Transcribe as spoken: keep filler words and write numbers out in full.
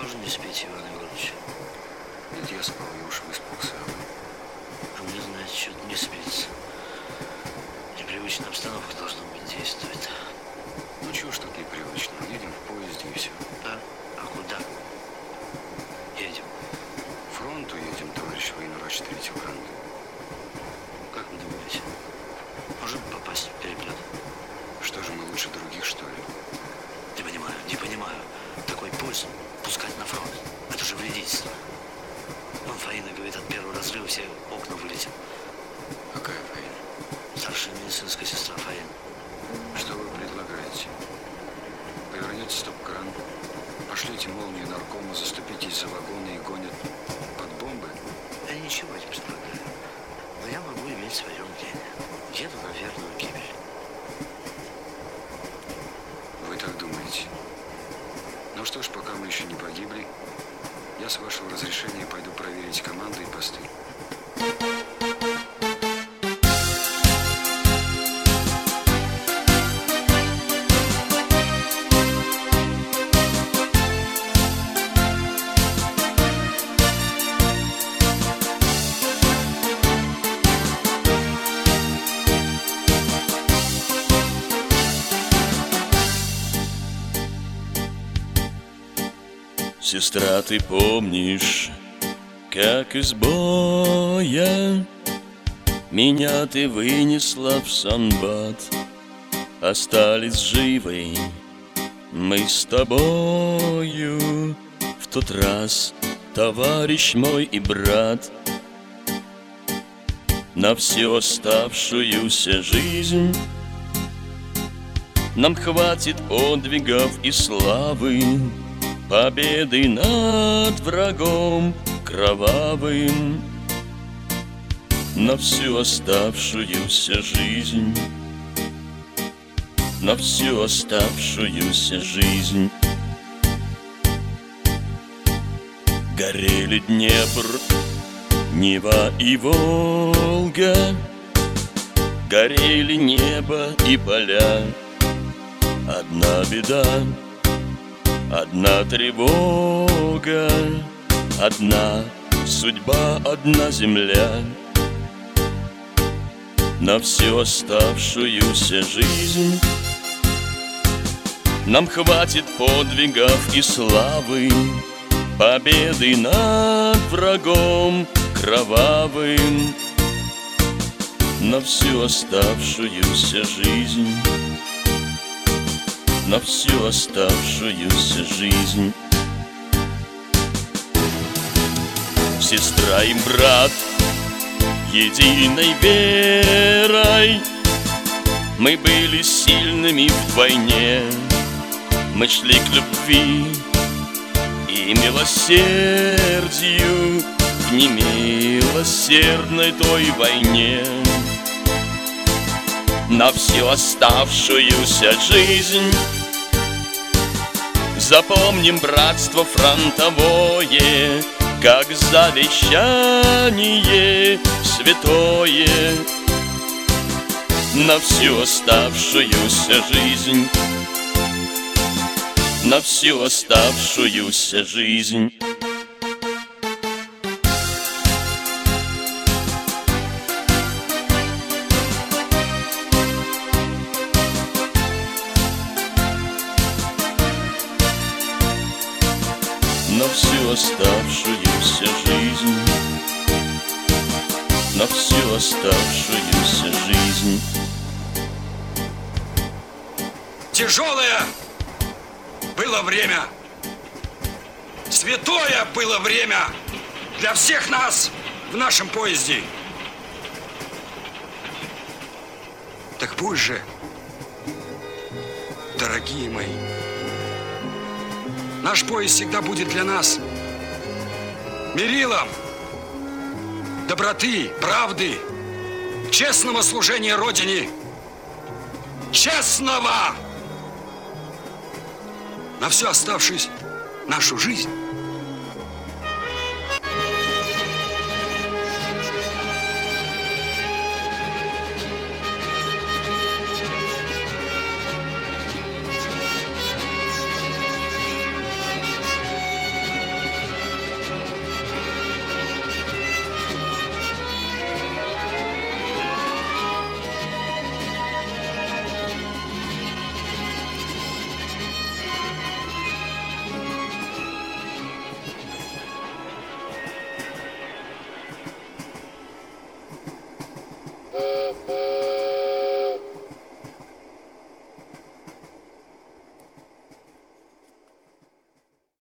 тоже не спите, Иван Егорович? Нет, я спал, я уж выспался. А мне, знаете, что-то не спится. Непривычная обстановка должна быть действовать. Ну чего ж тут непривычно? Едем в поезде и все. Да? А куда? Едем. К фронту едем, товарищ военврач третьего ранга. Как вы думаете? Можем попасть в переплет? Что же, мы лучше других, что ли? Не понимаю, не понимаю. Такой поезд пускать на фронт. Это же вредительство. Вон Фаина говорит, от первого разрыва все окна вылетят. Какая Фаина? Старшая медицинская сестра Фаина. Что вы предлагаете? Повернете стоп-кран, пошлите молнию наркома, заступитесь за вагоны и гонят под бомбы? Я ничего не предлагаю. Но я могу иметь свое мнение. Еду на верную гибель. Вы так думаете? Ну что ж, пока мы еще не погибли, я, с вашего разрешения, пойду проверить команду и посты. Сестра, ты помнишь, как из боя меня ты вынесла в Санбат? Остались живы мы с тобою в тот раз, товарищ мой и брат. На всю оставшуюся жизнь нам хватит подвигов и славы, победы над врагом кровавым. На всю оставшуюся жизнь, на всю оставшуюся жизнь. Горели Днепр, Нева и Волга, горели небо и поля. Одна беда, одна тревога, одна судьба, одна земля. На всю оставшуюся жизнь нам хватит подвигов и славы, победы над врагом кровавым. На всю оставшуюся жизнь, на всю оставшуюся жизнь. Сестра и брат, единой верой мы были сильными вдвойне. Мы шли к любви и милосердию в немилосердной той войне. На всю оставшуюся жизнь запомним братство фронтовое, как завещание святое. На всю оставшуюся жизнь, на всю оставшуюся жизнь. На всю оставшуюся жизнь, на всю оставшуюся жизнь. Тяжелое было время, святое было время для всех нас в нашем поезде. Так пусть же, дорогие мои, наш поезд всегда будет для нас мерилом доброты, правды, честного служения Родине, честного на всю оставшуюся нашу жизнь. Thank you.